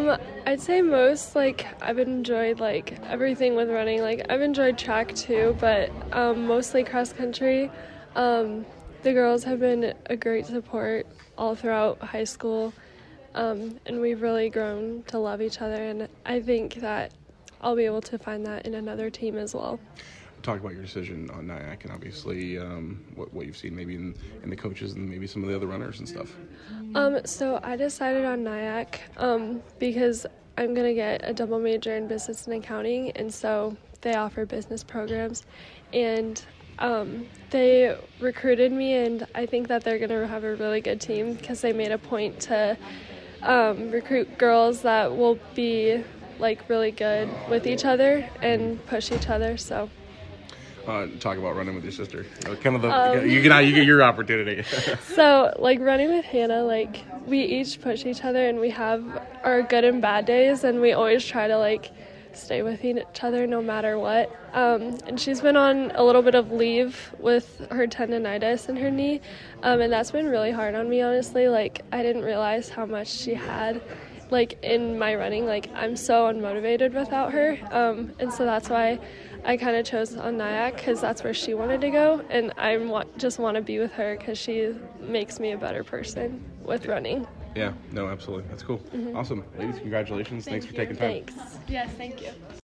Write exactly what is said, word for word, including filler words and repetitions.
Um, I'd say most, like, I've enjoyed, like, everything with running. Like, I've enjoyed track, too, but um, mostly cross-country. Um, the girls have been a great support all throughout high school, um, and we've really grown to love each other, and I think that I'll be able to find that in another team as well. Talk about your decision on Nyack and obviously um, what, what you've seen maybe in, in the coaches and maybe some of the other runners and stuff. Um, so I decided on Nyack um, because I'm going to get a double major in business and accounting, and so they offer business programs, and um, they recruited me, and I think that they're going to have a really good team because they made a point to um, recruit girls that will be like really good with each other and push each other. So. Uh, talk about running with your sister. Uh, kind of the Um, you get you get your opportunity. So, like, running with Hannah, like, we each push each other, and we have our good and bad days, and we always try to, like, stay with each other no matter what. Um, and she's been on a little bit of leave with her tendonitis in her knee, um, and that's been really hard on me, honestly. Like, I didn't realize how much she had, like, in my running. Like, I'm so unmotivated without her, um, and so that's why I kind of chose on Nyack because that's where she wanted to go, and I want, just want to be with her because she makes me a better person with running. Yeah, no, absolutely. That's cool. Mm-hmm. Awesome. Ladies, congratulations. Thank Thanks you. for taking time. Thanks. Yes, thank you.